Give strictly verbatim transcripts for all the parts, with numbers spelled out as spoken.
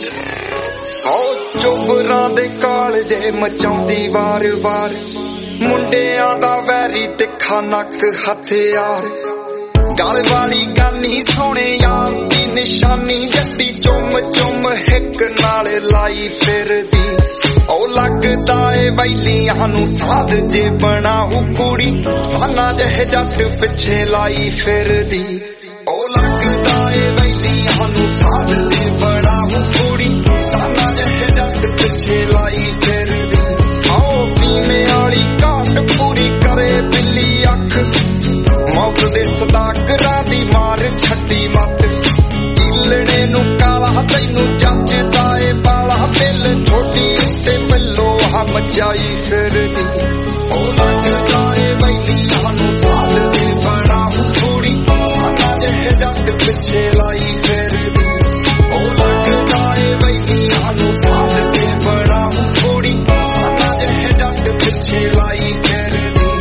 ਉਹ ਚੋਬਰਾਂ ਦੇ ਕਾਲਜੇ ਮਚਾਉਂਦੀ ਵਾਰ ਵਾਰ ਮੁੰਡਿਆਂ ਦਾ ਵੈਰੀ ਤਿੱਖਾ ਨੱਕ ਹਥਿਆਰ ਗਲ ਵਾਲੀ ਗਾਨੀ ਸੋਹਣੇ ਯਾਰ ਦੀ ਨਿਸ਼ਾਨੀ ਜੱਟੀ ਚੁੰਮ ਚੁੰਮ ਹਿੱਕ ਨਾਲ ਲਾਈ ਫਿਰਦੀ ਉਹ ਲੱਗਦਾ ਏ ਵੈਲੀਆਂ ਨੂੰ ਸਾਧ ਜੇ ਬਣਾਉ ਕੁੜੀ ਸਾਨਾ ਜਿਹੇ ਜੱਟ ਪਿੱਛੇ ਲਾਈ ਫਿਰਦੀ ਉਹ ਲੱਗਦਾ ਏ ਵੈਲੀਆਂ ਨੂੰ ਸਾਧ ਜੇ ਬਣਾਉ ਕੁੜੀ ਸਾਨਾ ਜਿਹੇ ਜੱਟ ਪਿੱਛੇ ਲਾਈ ਫਿਰਦੀ ਆਓ ਫੀਮੇ ਵਾਲੀ ਘਾਟ ਪੂਰੀ ਕਰੇ ਬਿੱਲੀ ਅੱਖ ਮੌਤ ਦੇ ਸਦਾਗਰਾਂ ਦੀ ਮਾਰ ਛੱਡੀ ਮੱਤ ਇਲਣੇ ਨੂੰ ਕਾਲਾ ਤੈਨੂੰ ਜੱਜਦਾ ਏ ਬਾਲਾ ਦਿਲ ਥੋੜੀ ਉੱਤੇ ਮੱਲੋ ਹਮ ਜਾਈ ਫਿਰਦੀ ਉਹ ਲੱਗਦਾ ਏ ਵੈਲੀਆਂ ਨੂੰ ਸਾਧ ਦੇ ਬਣਾਉ ਕੁੜੀ ਸਾਨਾ ਜਿਹੇ ਜੱਟ ਪਿੱਛੇ ਲਾਈ ਫਿਰਦੀ ਉਹ ਲੱਗਦਾ ਏ ਵੈਲੀਆਂ ਨੂੰ ਸਾਧ ਦੇ ਬਣਾਉ ਕੁੜੀ ਸਾਨਾ ਜਿਹੇ ਜੱਟ ਪਿੱਛੇ ਲਾਈ ਫਿਰਦੀ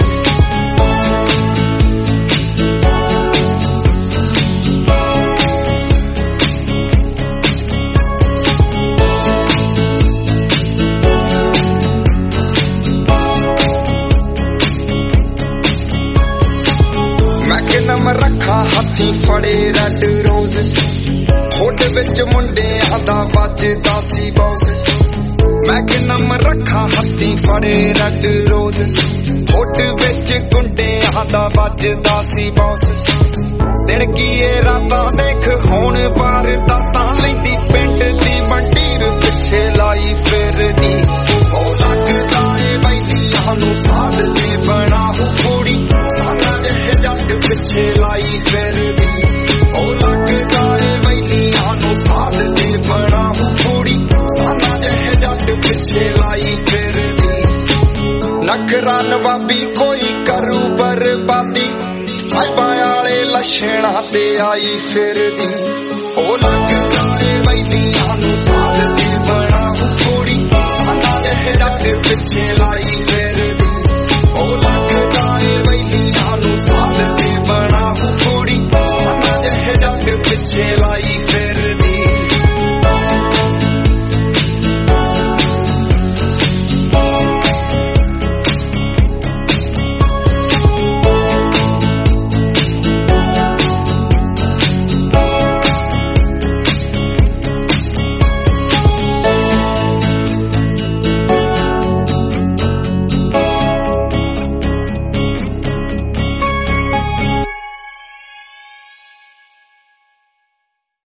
ਨਮ ਰੱਖਾ ਹੱਥੀ ਫੜੇ ਰੈਡ ਰੋਜ਼ ਹੋਡ ਵਿੱਚ ਮੁੰਡਿਆਂ ਦਾ ਵੱਜਦਾ ਸੀ ਬੌਸ ਮੈਂ ਕਿ ਨਮ ਰੱਖਾ ਹੱਥੀ ਫੜੇ ਰੈਡ ਰੋਜ਼ ਹੋਡ ਵਿੱਚ ਗੁੰਡਿਆਂ ਦਾ ਵੱਜਦਾ ਸੀ ਬੌਸ ਦਿਨ ਕੀਏ ਰਾਤਾਂ ਦੇਖ ਹੁਣ ਵਾਰਦਾਤਾਂ ਲੈਂਦੀ ਪਿੰਡ ਦੀ ਮੰਡੀਰ ਪਿੱਛੇ ਲਾਈ ਫਿਰਦੀ ਉਹ ਲੱਗਦਾ ਏ ਵੈਲੀਆਂ ਨੂੰ ਸਾਧ ਦੇ ਬਣਾਉ ਕੁੜੀ ਸਾਨਾ ਜਿਹੇ ਜੱਟ ਪਿੱਛੇ ਲਾਈ ਫਿਰਦੀ ਉਹ ਲੱਗਦਾ ਏ ਵੈਲੀਆਂ ਨੂੰ ਸਾਧ ਦੇ ਬਣਾਉ ਕੁੜੀ ਸਾਨਾ ਜਿਹੇ ਜੱਟ ਪਿੱਛੇ ਲਾਈ ਫਿਰਦੀ ਨਖਰਾ ਨਵਾਬੀ ਕੋਈ ਕਰੂ ਬਰਬਾਦੀ ਸਾਹਿਬਾਂ ਵਾਲੇ ਲੱਛਣਾਂ ਤੇ ਆਈ ਫਿਰਦੀ ਉਹ ਲੱਗਦਾ ਏ ਵੈਲੀਆਂ ਨੂੰ ਸਾਧ ਦੇ ਬਣਾਉ